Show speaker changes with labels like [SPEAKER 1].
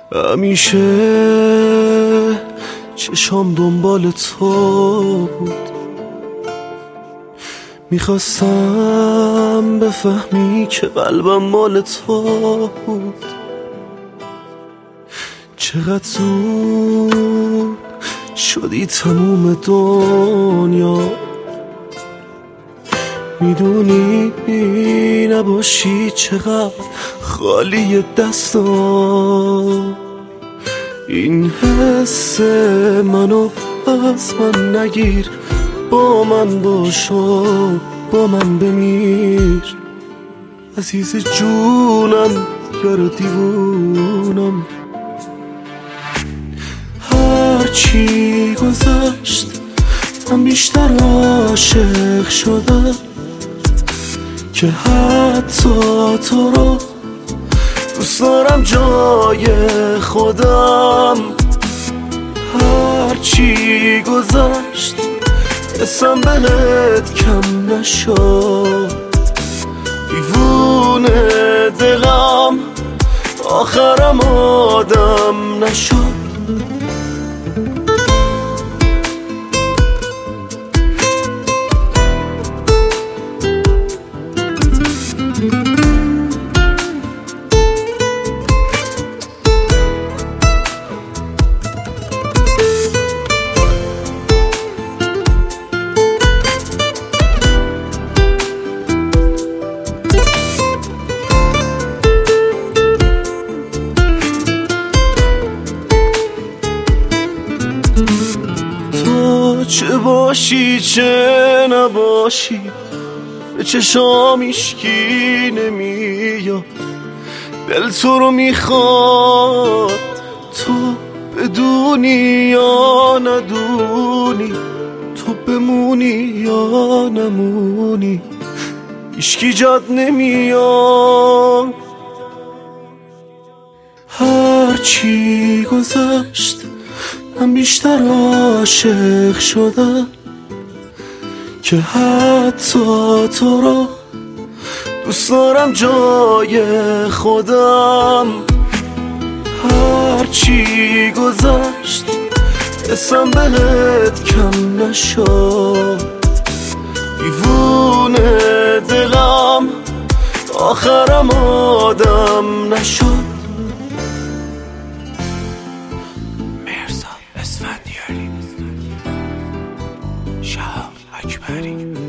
[SPEAKER 1] همیشه چشام دنبال تو بود، میخواستم بفهمی که قلبم مال تو بود. چقدر زود شدی تموم دنیا، میدونی نباشی چقدر خالی دستام. این حس منو از من نگیر، با من باش و با من بمیر. عزیز جونم یار دیوونم، هرچی گذشت من بیشتر عاشق شدم که حتی تو رو دوست دارم جای خودم. هرچی گذشت اسم بهت کم نشد، دیوونه دلم آخرم آدم نشد. تو چه باشی چه نباشی به چشام هیچکی نمیاد، دل تو رو میخواد. تو بدونی یا ندونی، تو بمونی یا نمونی، هیچکی جات نمیاد. هرچی گذشت من بیشتر عاشق شدم که حتی تو رو دوست دارم جای خودم. هرچی گذشت اسم بهت کم نشد، دیوونه دلم آخرم آدم نشد.
[SPEAKER 2] اسفندیاری، شهاب اکبری.